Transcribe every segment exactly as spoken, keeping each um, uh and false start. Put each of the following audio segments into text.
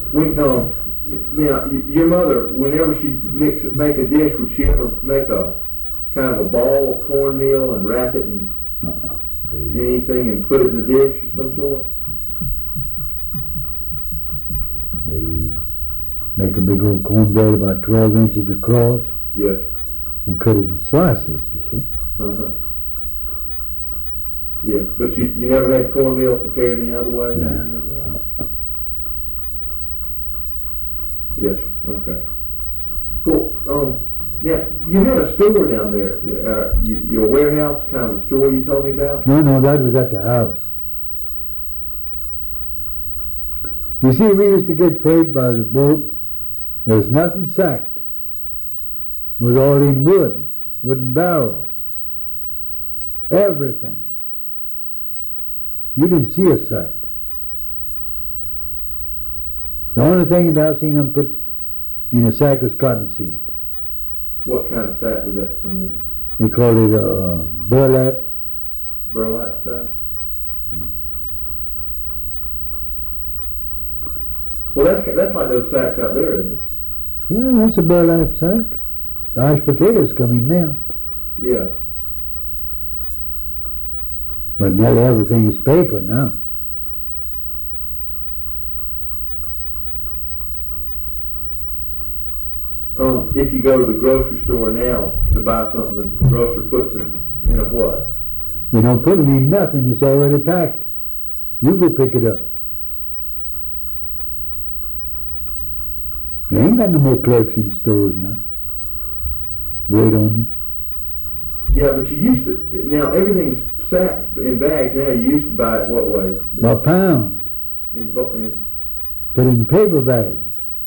When, um, now, y- your mother, whenever she mix make a dish, would she ever make a kind of a ball of cornmeal and wrap it in Uh-uh. anything and put it in the dish of some sort? They make a big old cornbread about twelve inches across Yes. and cut it in slices, you see. Uh-huh. Yeah, but you, you never had cornmeal prepared any other way? No. Yes, sir. Okay. Well, um, now, you had a store down there, uh, y- your warehouse, kind of a store you told me about? No, no, that was at the house. You see, we used to get freight by the boat. There was nothing sacked. It was all in wood, wooden barrels. Everything. You didn't see a sack. The only thing that I seen them put in a sack was cottonseed. What kind of sack would that come in? They called it a uh, burlap. Burlap sack? Well, that's that's like those sacks out there, isn't it? Yeah, that's a burlap sack. The Irish potatoes come in there. Yeah. But now everything is paper now. Um, if you go to the grocery store now to buy something, the grocer puts it in a what? They don't put it in nothing. It's already packed. You go pick it up. They ain't got no more clerks in stores now. Wait on you. Yeah, but you used to, now everything's sacked in bags now. You used to buy it what way? By pounds. In, bu- in Put it in paper bags.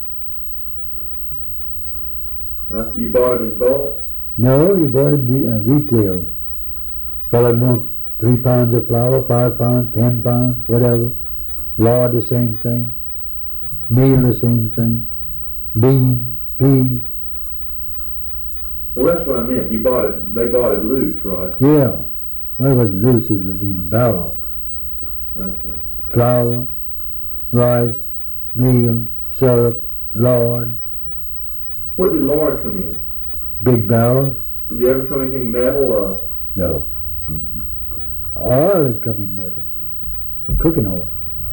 uh, you bought it in bulk? No, you bought it de- uh, retail. Fella'd want three pounds of flour, five pounds, ten pounds, whatever. Lard the same thing. Meal the same thing. Beans, peas. Well, that's what I meant. You bought it, they bought it loose, right? Yeah. Well, it was loose. It was in barrels. That's it. Flour, rice, meal, syrup, lard, What did lard come in? big barrels. Did you ever come anything metal? Uh, No. Mm-mm. Oil had come in metal. Cooking oil.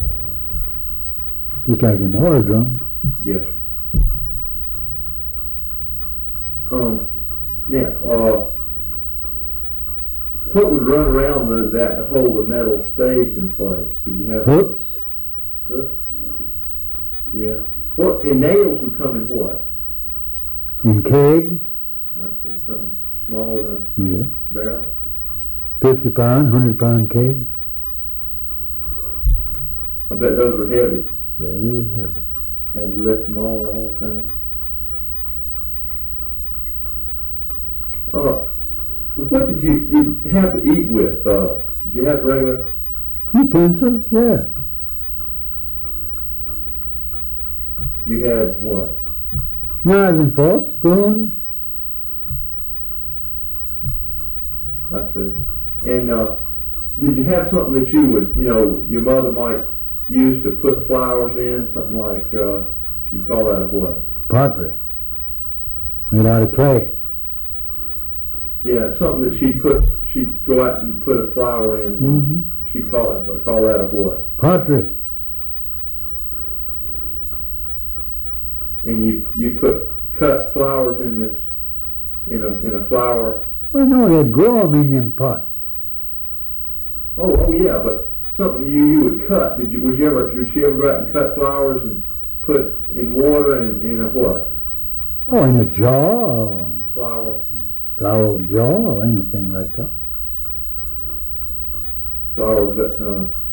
Just like in oil drums. yes. Sir. Um, now, uh, what would run around the, that to hold the metal staves in place? Did you have Hoops. hooks? Yeah. What, and nails would come in what? In kegs. I see, something smaller than Yeah. a barrel? fifty pound, one hundred pound kegs. I bet those were heavy. Yeah, it was heavy. Had to lift them all all the time. Uh, what did you, did you have to eat with? Uh, did you have regular? Utensils, yeah. You had what? Knives and forks, spoons. I see. And uh, did you have something that you would, you know, your mother might use to put flowers in? Something like, uh, she'd call that a what? Pottery. Made out of clay. Yeah, something that she put, she'd go out and put a flower in. Mm-hmm. She'd call it, call that a what? Pottery. And you you put cut flowers in this, in a in a flower. Well, no, they'd grow them in them pots. Oh, oh yeah, but something you, you would cut. Did you? Would you ever? Would she ever go out and cut flowers and put in water and in a what? Oh, in a jar. Flower. Flower jar or anything like that. Flowers that. Uh,